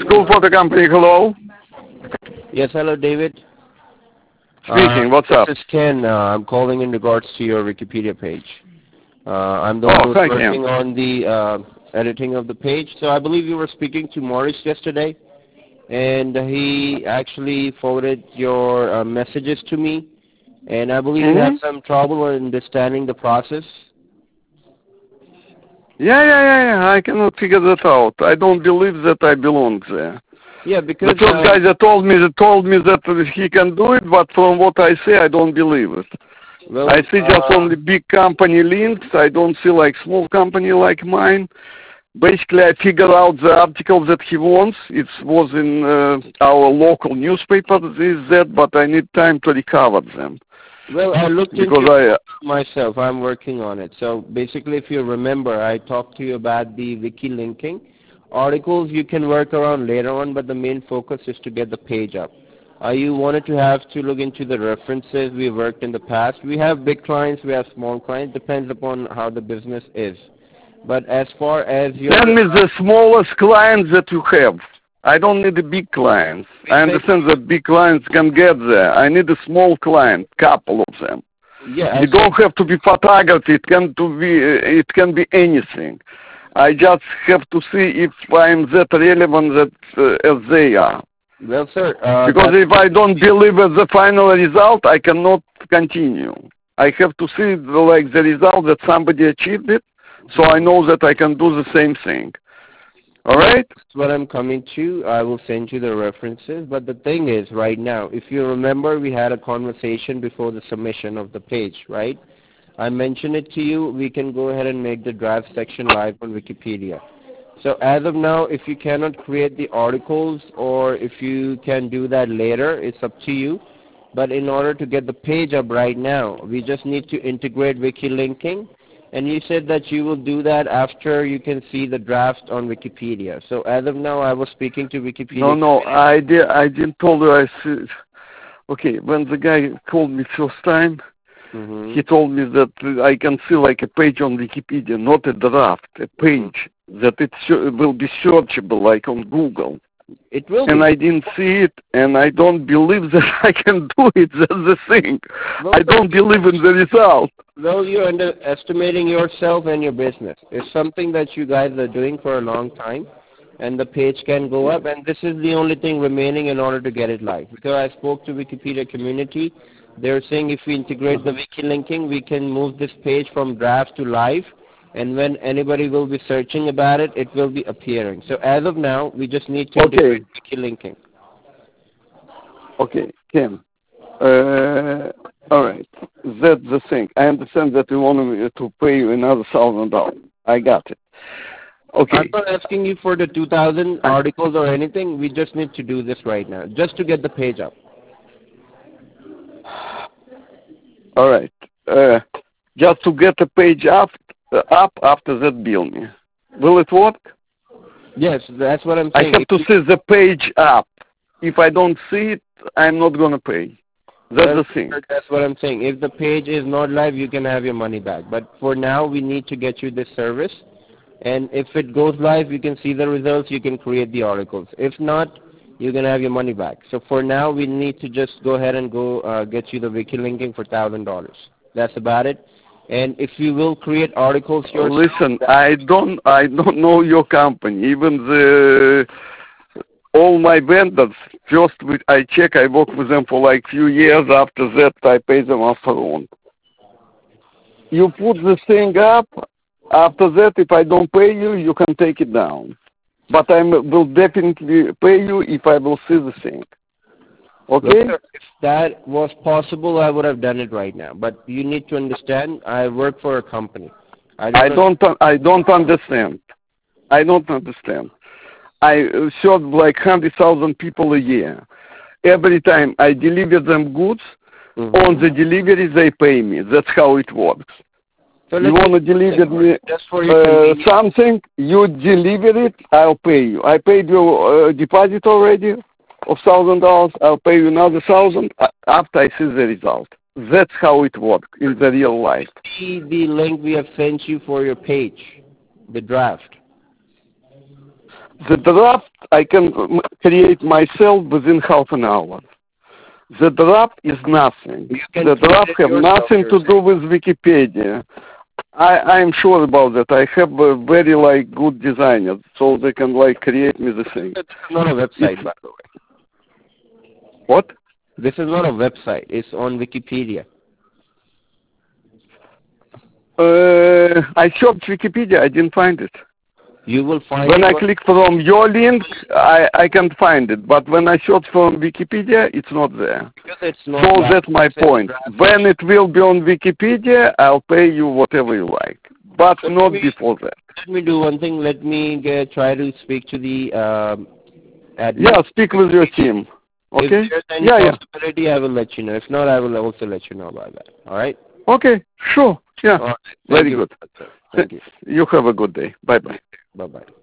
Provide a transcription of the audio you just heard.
School Photo Company, hello. Yes, hello, David. Speaking, what's up? This is Ken. I'm calling in regards to your Wikipedia page. I'm the one who's working on the editing of the page. So I believe you were speaking to Maurice yesterday, and he actually forwarded your messages to me, and I believe you have some trouble in understanding the process. Yeah. I cannot figure that out. I don't believe that I belong there. Yeah, because the first guy that told me that he can do it, but from what I say, I don't believe it. Well, I see just only big company links. I don't see like small company like mine. Basically, I figured out the article that he wants. It was in our local newspaper, that, but I need time to recover them. Well, I looked into it myself. I'm working on it. So basically, if you remember, I talked to you about the wiki linking. Articles you can work around later on, but the main focus is to get the page up. You wanted to have to look into the references we worked in the past. We have big clients, we have small clients. Depends upon how the business is. But as far as your... Send me the smallest clients that you have. I don't need the big clients. I understand that big clients can get there. I need a small client, couple of them. Yeah, you don't have to be photography. It can be anything. I just have to see if I'm that relevant as they are. Well, sir... because if I don't deliver the final result, I cannot continue. I have to see the result that somebody achieved it, so I know that I can do the same thing. All right? That's what I'm coming to. I will send you the references. But the thing is, right now, if you remember, we had a conversation before the submission of the page, right? I mentioned it to you. We can go ahead and make the draft section live on Wikipedia. So as of now, if you cannot create the articles or if you can do that later, it's up to you. But in order to get the page up right now, we just need to integrate wiki linking. And you said that you will do that after you can see the draft on Wikipedia. So as of now, I was speaking to Wikipedia. No, I didn't told you. Okay, when the guy called me first time, he told me that I can see like a page on Wikipedia, not a draft, a page, that it will be searchable like on Google. It will and I didn't see it, and I don't believe that I can do it. That's the thing. Well, I don't believe in the result. Well, you're underestimating yourself and your business. It's something that you guys are doing for a long time, and the page can go up, and this is the only thing remaining in order to get it live. Because I spoke to Wikipedia community, they're saying if we integrate the wiki linking, we can move this page from draft to live, and when anybody will be searching about it, it will be appearing. So as of now, we just need to integrate wiki linking. Okay, Ken. All right, that's the thing. I understand that you want me to pay you another $1,000. I got it. Okay. I'm not asking you for the 2,000 articles or anything. We just need to do this right now, just to get the page up. All right. Just to get the page up after that, bill me. Will it work? Yes, that's what I'm saying. I have to see the page up. If I don't see it, I'm not going to pay. That's the thing. That's what I'm saying. If the page is not live, you can have your money back. But for now, we need to get you this service. And if it goes live, you can see the results. You can create the articles. If not, you can have your money back. So for now, we need to just go ahead and get you the wiki linking for $1,000. That's about it. And if you will create articles yourself... Listen, I don't know your company. Even all my vendors, first I check, I work with them for like few years. After that, I pay them upfront. You put the thing up. After that, if I don't pay you, you can take it down. But I will definitely pay you if I will see the thing. Okay? Well, if that was possible, I would have done it right now. But you need to understand, I work for a company. I don't understand. I don't understand. I serve like 100,000 people a year. Every time I deliver them goods, on the delivery they pay me. That's how it works. So you want to deliver me something, you deliver it, I'll pay you. I paid you deposit already of $1,000. I'll pay you another $1,000 after I see the result. That's how it works in the real life. See the link we have sent you for your page, the draft. The draft I can create myself within half an hour. The draft is nothing. The draft have nothing to do with Wikipedia. I'm sure about that. I have a very good designers, so they can create me the thing. It's not a website, by the way. What? This is not a website. It's on Wikipedia. I searched Wikipedia. I didn't find it. You will find when I click from your link, I can find it. But when I search from Wikipedia, it's not there. Because it's not. So that's my point. When it will be on Wikipedia, I'll pay you whatever you like, but not before that. Let me do one thing. Let me try to speak to the admin. Yeah, speak with your team. Okay? If there's any possibility, I will let you know. If not, I will also let you know about that. All right? Okay, sure. Yeah. Right. Very good. Thank you. You have a good day. Bye-bye. Bye-bye.